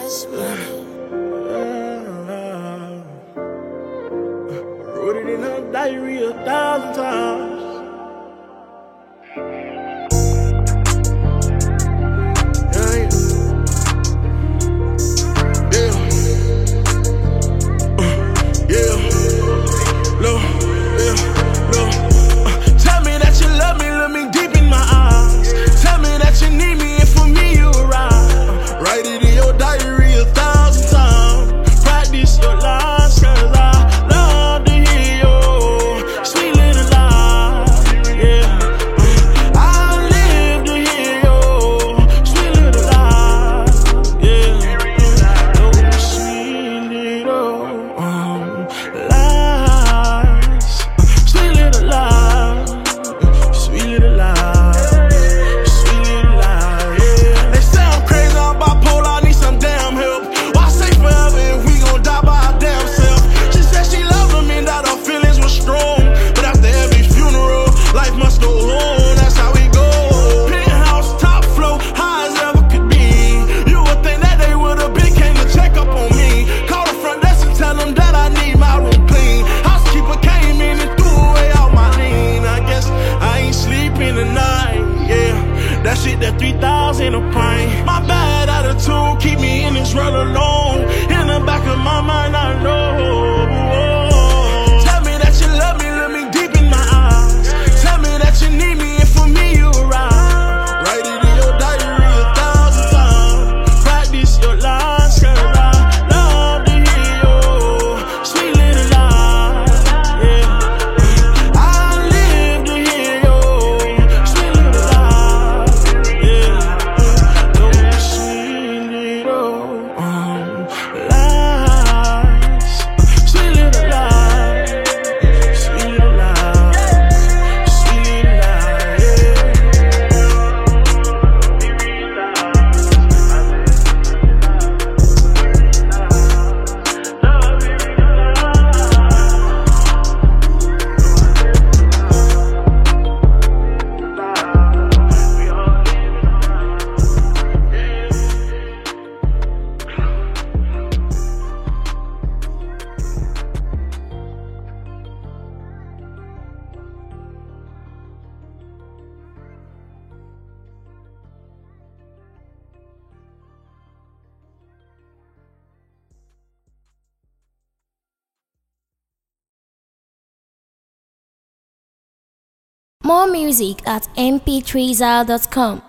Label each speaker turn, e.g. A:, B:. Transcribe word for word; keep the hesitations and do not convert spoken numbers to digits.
A: Wrote it in her diary a thousand times. That three thousand a pint. My bad attitude keep me in this run alone. In the back of my mind I know. Tell me that you love me, look me deep in my eyes. Tell me that you need me, and for me you arrive. Write it in your diary a thousand times. Practice your lines, cause I love to hear your sweet little lies. Yeah, I live to hear your sweet little lies.
B: More music at m p three zal dot com.